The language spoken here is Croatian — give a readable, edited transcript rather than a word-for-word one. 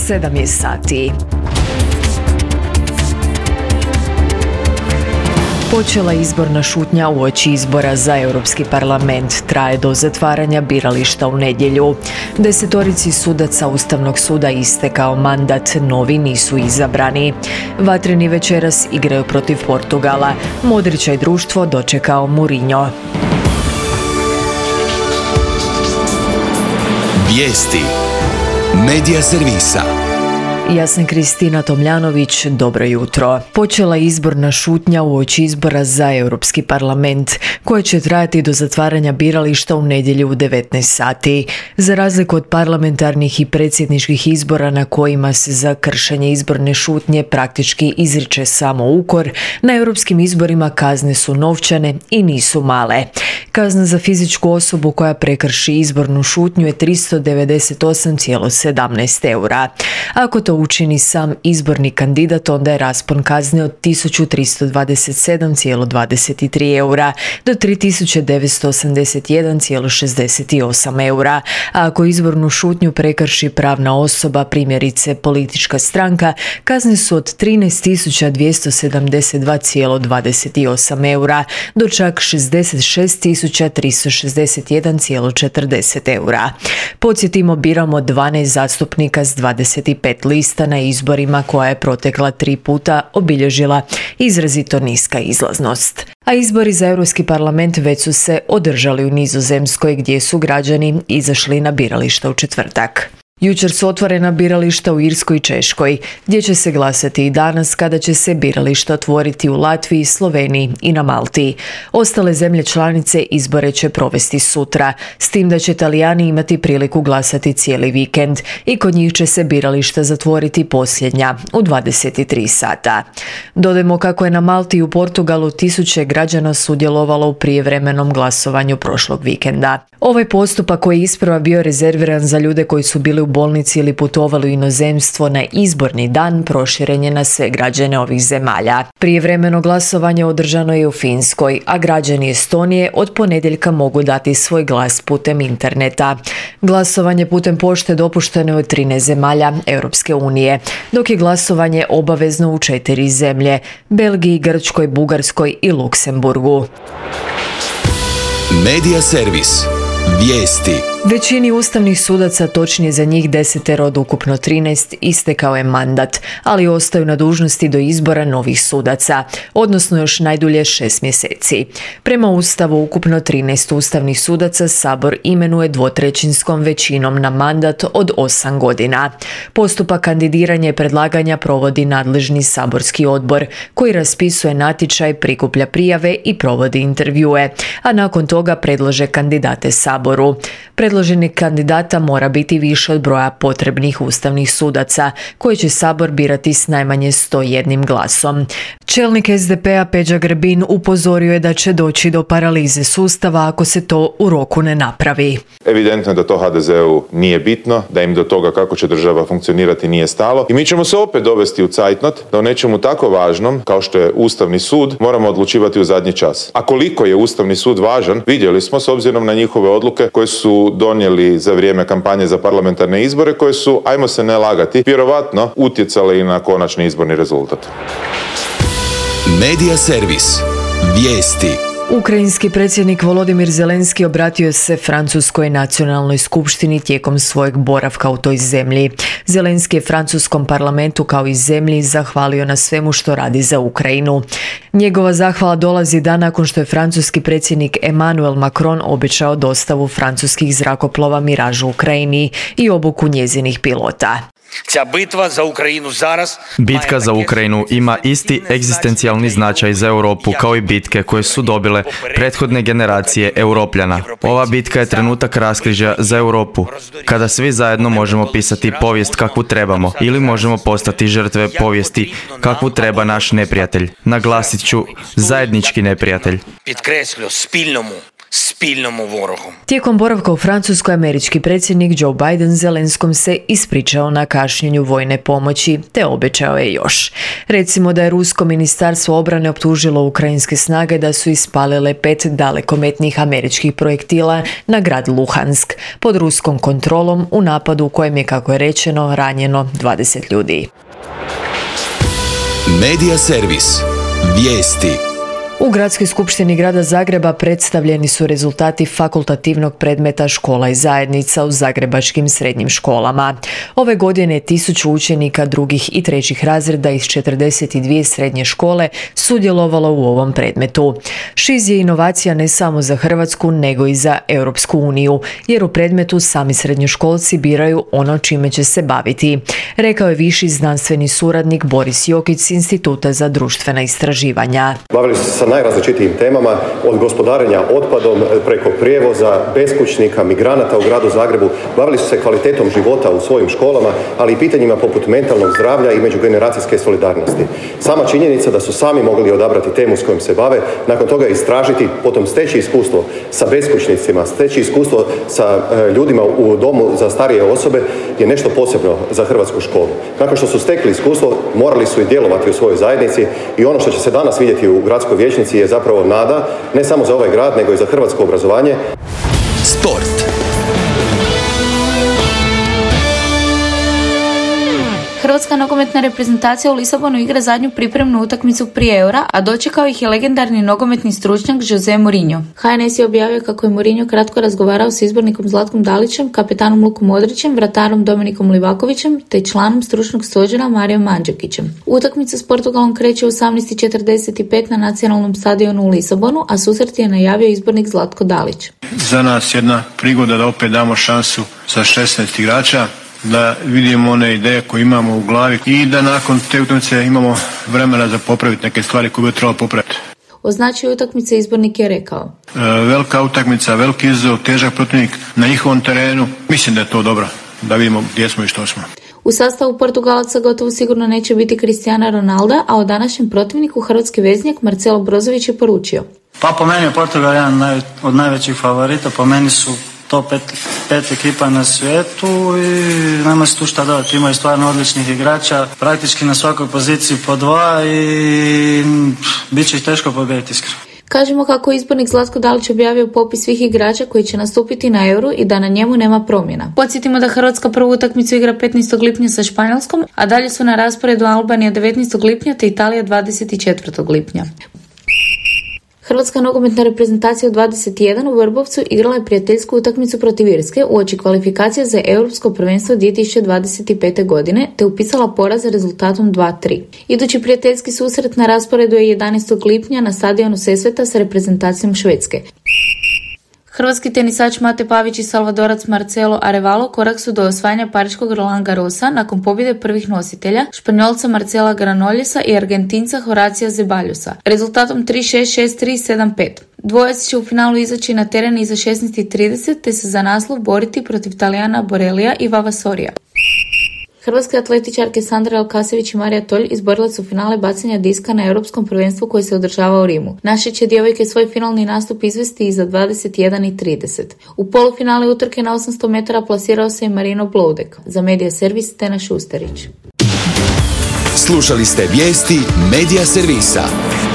7 je sati. Počela izborna šutnja uoči izbora za Europski parlament, traje do zatvaranja birališta u nedjelju. 10 sudaca Ustavnog suda istekao mandat, novi nisu izabrani. Vatreni večeras igraju protiv Portugala, Modrića i društvo dočekao Mourinho. Vijesti Medija servisa. Ja sam Kristina Tomljanović, dobro jutro. Počela je izborna šutnja uoči izbora za Europski parlament, koja će trajati do zatvaranja birališta u nedjelju u 19 sati. Za razliku od parlamentarnih i predsjedničkih izbora na kojima se za kršenje izborne šutnje praktički izriče samo ukor, na europskim izborima kazne su novčane i nisu male. Kazna za fizičku osobu koja prekrši izbornu šutnju je 398,17 eura. Ako to učini sam izborni kandidat, onda je raspon kazne od 1327,23 eura do 3981,68 eura. A ako izbornu šutnju prekrši pravna osoba, primjerice politička stranka, kazne su od 13.272,28 eura do čak 66.361,40 eura. Podsjetimo, biramo 12 zastupnika s 25 lista na izborima koja je protekla 3 puta obilježila izrazito niska izlaznost. A izbori za Europski parlament već su se održali u Nizozemskoj, gdje su građani izašli na birališta u četvrtak. Jučer su otvorena birališta u Irskoj i Češkoj, gdje će se glasati i danas, kada će se birališta otvoriti u Latviji, Sloveniji i na Malti. Ostale zemlje članice izbore će provesti sutra, s tim da će Talijani imati priliku glasati cijeli vikend i kod njih će se birališta zatvoriti posljednja u 23 sata. Dodajmo kako je na Malti i u Portugalu tisuće građana sudjelovalo u prijevremenom glasovanju prošlog vikenda. Ovaj postupak, koji je isprva bio rezerviran za ljude koji su bili u bolnici ili putovali u inozemstvo na izborni dan, proširen je na sve građane ovih zemalja. Prijevremeno glasovanje održano je u Finskoj, a građani Estonije od ponedjeljka mogu dati svoj glas putem interneta. Glasovanje putem pošte dopušteno je u 13 zemalja Europske unije, dok je glasovanje obavezno u 4 zemlje: Belgiji, Grčkoj, Bugarskoj i Luksemburgu. Medija servis. Vijesti. Većini ustavnih sudaca, točnije za njih 10 od ukupno 13, istekao je mandat, ali ostaju na dužnosti do izbora novih sudaca, odnosno još najdulje 6 mjeseci. Prema Ustavu, ukupno 13 ustavnih sudaca Sabor imenuje dvotrećinskom većinom na mandat od 8 godina. Postupak kandidiranja i predlaganja provodi nadležni saborski odbor, koji raspisuje natječaj, prikuplja prijave i provodi intervjue, a nakon toga predlaže kandidate Saboru. Predloženih kandidata mora biti više od broja potrebnih ustavnih sudaca, koje će Sabor birati s najmanje 101 glasom. Čelnik SDP-a Peđa Grbin upozorio je da će doći do paralize sustava ako se to u roku ne napravi. Evidentno je da to HDZ-u nije bitno, da im do toga kako će država funkcionirati nije stalo i mi ćemo se opet dovesti u cajtnot da o nečemu tako važnom kao što je Ustavni sud moramo odlučivati u zadnji čas. A koliko je Ustavni sud važan vidjeli smo s obzirom na njihove odluke koje su donijeli za vrijeme kampanje za parlamentarne izbore, koje su, ajmo se ne lagati, vjerovatno utjecale i na konačni izborni rezultat. Medija servis. Vijesti. Ukrajinski predsjednik Volodimir Zelenski obratio se Francuskoj nacionalnoj skupštini tijekom svojeg boravka u toj zemlji. Zelenski je francuskom parlamentu kao i zemlji zahvalio na svemu što radi za Ukrajinu. Njegova zahvala dolazi dan nakon što je francuski predsjednik Emmanuel Macron obećao dostavu francuskih zrakoplova Mirage u Ukrajini i obuku njezinih pilota. Bitka za Ukrajinu ima isti egzistencijalni značaj za Europu kao i bitke koje su dobile prethodne generacije Europljana. Ova bitka je trenutak raskrižja za Europu, kada svi zajedno možemo pisati povijest kakvu trebamo ili možemo postati žrtve povijesti kakvu treba naš neprijatelj. Naglasit ću, zajednički neprijatelj. спільному ворогу. Tijekom boravka u Francuskoj, američki predsjednik Joe Biden Zelenskom se ispričao na kašnjenju vojne pomoći, te obećao je još. Recimo da je Rusko ministarstvo obrane optužilo ukrajinske snage da su ispalile 5 dalekometnih američkih projektila na grad Luhansk pod ruskom kontrolom u napadu u kojem je, kako je rečeno, ranjeno 20 ljudi. Medija servis. Vijesti. U Gradskoj skupštini grada Zagreba predstavljeni su rezultati fakultativnog predmeta škola i zajednica u zagrebačkim srednjim školama. Ove godine 1000 učenika drugih i trećih razreda iz 42 srednje škole sudjelovalo u ovom predmetu. ŠIZ je inovacija ne samo za Hrvatsku, nego i za Europsku uniju, jer u predmetu sami srednjoškolci biraju ono čime će se baviti, rekao je viši znanstveni suradnik Boris Jokić s Instituta za društvena istraživanja. Bavili su se sa najrazličitijim temama, od gospodarenja otpadom preko prijevoza, beskućnika, migranata u gradu Zagrebu. Bavili su se kvalitetom života u svojim školama, ali i pitanjima poput mentalnog zdravlja i međugeneracijske solidarnosti. Sama činjenica da su sami mogli odabrati temu s kojom se bave, nakon toga istražiti, potom steći iskustvo sa beskućnicima, steći iskustvo sa ljudima u domu za starije osobe je nešto posebno za hrvatsku školu. Nakon što su stekli iskustvo, morali su i djelovati u svojoj zajednici i ono što će se danas vidjeti u gradskoj vijećnici je zapravo nada, ne samo za ovaj grad, nego i za hrvatsko obrazovanje. Sport. Hrvatska nogometna reprezentacija u Lisabonu igra zadnju pripremnu utakmicu prije Eura, a dočekao ih je legendarni nogometni stručnjak Jose Mourinho. HNS je objavio kako je Mourinho kratko razgovarao s izbornikom Zlatkom Dalićem, kapetanom Lukom Modrićem, vratarom Dominikom Livakovićem te članom stručnog stožera Marijom Mandžukićem. Utakmica s Portugalom kreće u 18:45 na nacionalnom stadionu u Lisabonu, a susret je najavio izbornik Zlatko Dalić. Za nas jedna prigoda da opet damo šansu za 16 igrača, da vidimo one ideje koje imamo u glavi i da nakon te utakmice imamo vremena za popraviti neke stvari koje bi trebalo popraviti. O značaju utakmice izbornik je rekao: velika utakmica, veliki izazov, težak protivnik na njihovom terenu. Mislim da je to dobro, da vidimo gdje smo i što smo. U sastavu Portugalaca gotovo sigurno neće biti Cristiana Ronalda, a o današnjem protivniku hrvatski veznjak Marcelo Brozović je poručio: Pa po meni je Portugal jedan od najvećih favorita, po meni su top 5 ekipa na svijetu i nema se tu šta dodati, imaju stvarno odličnih igrača, praktički na svakoj poziciji po 2 i bit će ih teško pobijediti iskreno. Kažemo kako je izbornik Zlatko Dalić objavio popis svih igrača koji će nastupiti na Euru i da na njemu nema promjena. Podsjetimo da Hrvatska prvu utakmicu igra 15. lipnja sa Španjolskom, a dalje su na rasporedu Albanija 19. lipnja te Italija 24. lipnja. Hrvatska nogometna reprezentacija u 21 u Vrbovcu igrala je prijateljsku utakmicu protiv Irske uoči kvalifikacije za Europsko prvenstvo 2025. godine te upisala poraz rezultatom 2-3. Idući prijateljski susret na rasporedu je 11. lipnja na stadionu Sesveta sa reprezentacijom Švedske. Hrvatski tenisač Mate Pavić i Salvadorac Marcelo Arevalo korak su do osvajanja pariškog Roland Garrosa nakon pobjede prvih nositelja, Španjolca Marcela Granollesa i Argentinca Horacija Zeballosa, rezultatom 3-6, 6-3, 7-5. Dvojac će u finalu izaći na teren iza 16:30 te se za naslov boriti protiv Talijana Borelija i Vavasorija. Hrvatske atletičarke Sandra Alkasević i Marija Tolj izborile su finale bacanja diska na Europskom prvenstvu koji se održava u Rimu. Naše će djevojke svoj finalni nastup izvesti iza 21:30. U polufinale utrke na 800 metara plasirao se i Marino Bloudek. Za Medija servis Tena Šusterić. Slušali ste vijesti Medija servisa.